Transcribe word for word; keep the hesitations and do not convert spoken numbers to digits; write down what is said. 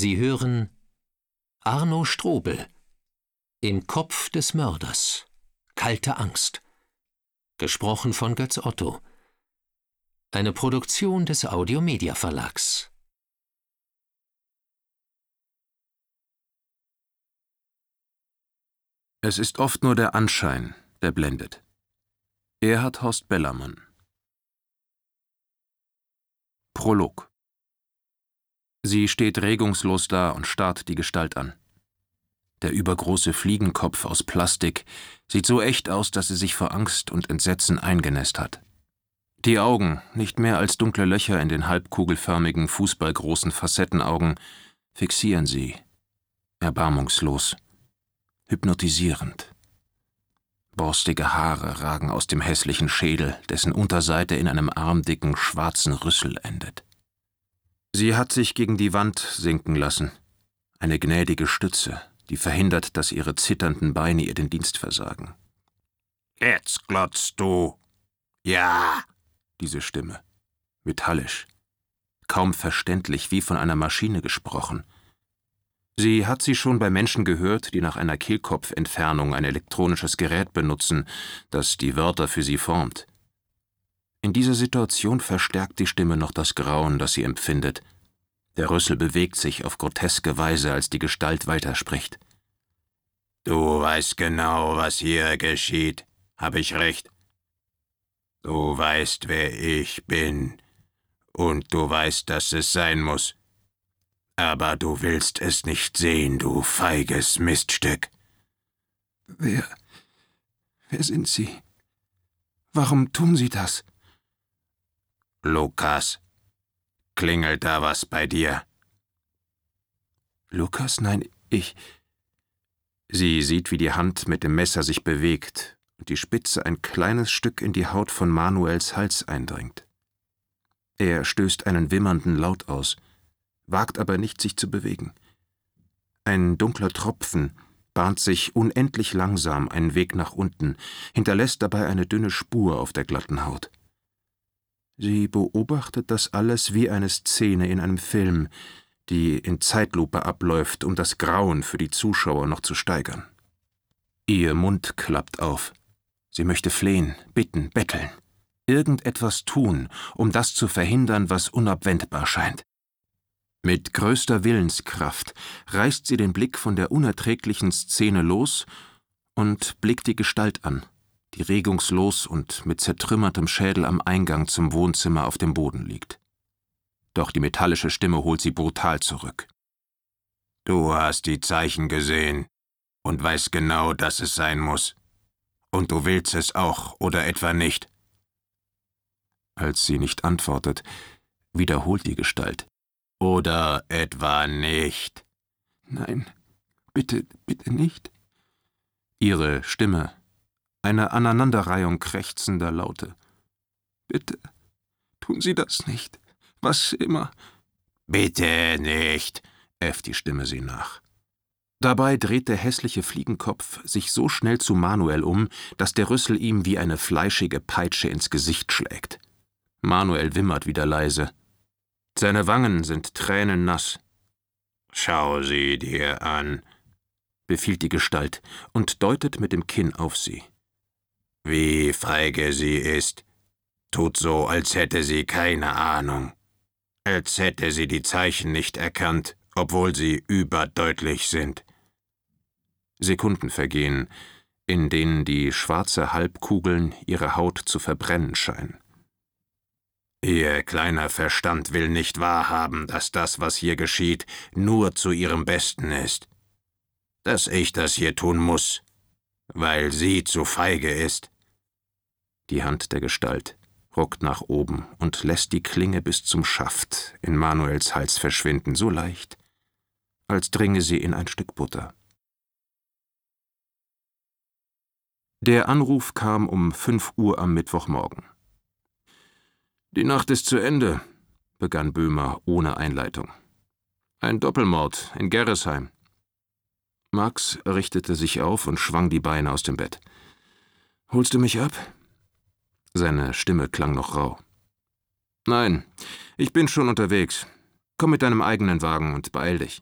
Sie hören Arno Strobel, Im Kopf des Mörders, Kalte Angst, gesprochen von Götz Otto, eine Produktion des Audio-Media Verlags. Es ist oft nur der Anschein, der blendet. Erhard Horst Bellermann. Prolog. Sie steht regungslos da und starrt die Gestalt an. Der übergroße Fliegenkopf aus Plastik sieht so echt aus, dass sie sich vor Angst und Entsetzen eingenässt hat. Die Augen, nicht mehr als dunkle Löcher in den halbkugelförmigen, fußballgroßen Facettenaugen, fixieren sie, erbarmungslos, hypnotisierend. Borstige Haare ragen aus dem hässlichen Schädel, dessen Unterseite in einem armdicken, schwarzen Rüssel endet. Sie hat sich gegen die Wand sinken lassen, eine gnädige Stütze, die verhindert, dass ihre zitternden Beine ihr den Dienst versagen. »Jetzt glotzt du!« »Ja!« Diese Stimme, metallisch, kaum verständlich, wie von einer Maschine gesprochen. Sie hat sie schon bei Menschen gehört, die nach einer Kehlkopfentfernung ein elektronisches Gerät benutzen, das die Wörter für sie formt. In dieser Situation verstärkt die Stimme noch das Grauen, das sie empfindet. Der Rüssel bewegt sich auf groteske Weise, als die Gestalt weiterspricht. »Du weißt genau, was hier geschieht. Hab ich recht? Du weißt, wer ich bin. Und du weißt, dass es sein muss. Aber du willst es nicht sehen, du feiges Miststück.« »Wer... wer sind Sie? Warum tun Sie das?« »Lukas. Klingelt da was bei dir?« »Lukas? Nein, ich...« Sie sieht, wie die Hand mit dem Messer sich bewegt und die Spitze ein kleines Stück in die Haut von Manuels Hals eindringt. Er stößt einen wimmernden Laut aus, wagt aber nicht, sich zu bewegen. Ein dunkler Tropfen bahnt sich unendlich langsam einen Weg nach unten, hinterlässt dabei eine dünne Spur auf der glatten Haut. Sie beobachtet das alles wie eine Szene in einem Film, die in Zeitlupe abläuft, um das Grauen für die Zuschauer noch zu steigern. Ihr Mund klappt auf. Sie möchte flehen, bitten, betteln, irgendetwas tun, um das zu verhindern, was unabwendbar scheint. Mit größter Willenskraft reißt sie den Blick von der unerträglichen Szene los und blickt die Gestalt an, die regungslos und mit zertrümmertem Schädel am Eingang zum Wohnzimmer auf dem Boden liegt. Doch die metallische Stimme holt sie brutal zurück. »Du hast die Zeichen gesehen und weißt genau, dass es sein muss. Und du willst es auch, oder etwa nicht?« Als sie nicht antwortet, wiederholt die Gestalt. »Oder etwa nicht?« »Nein, bitte, bitte nicht.« Ihre Stimme, eine Aneinanderreihung krächzender Laute. »Bitte, tun Sie das nicht, was immer.« »Bitte nicht«, äfft die Stimme sie nach. Dabei dreht der hässliche Fliegenkopf sich so schnell zu Manuel um, dass der Rüssel ihm wie eine fleischige Peitsche ins Gesicht schlägt. Manuel wimmert wieder leise. Seine Wangen sind tränennass. »Schau sie dir an«, befiehlt die Gestalt und deutet mit dem Kinn auf sie. »Wie feige sie ist. Tut so, als hätte sie keine Ahnung. Als hätte sie die Zeichen nicht erkannt, obwohl sie überdeutlich sind.« Sekunden vergehen, in denen die schwarze Halbkugeln ihre Haut zu verbrennen scheinen. »Ihr kleiner Verstand will nicht wahrhaben, dass das, was hier geschieht, nur zu ihrem Besten ist. Dass ich das hier tun muss, weil sie zu feige ist.« Die Hand der Gestalt ruckt nach oben und lässt die Klinge bis zum Schaft in Manuels Hals verschwinden, so leicht, als dringe sie in ein Stück Butter. Der Anruf kam um fünf Uhr am Mittwochmorgen. »Die Nacht ist zu Ende«, begann Böhmer ohne Einleitung. »Ein Doppelmord in Gerresheim.« Max richtete sich auf und schwang die Beine aus dem Bett. »Holst du mich ab?« Seine Stimme klang noch rau. »Nein, ich bin schon unterwegs. Komm mit deinem eigenen Wagen und beeil dich.«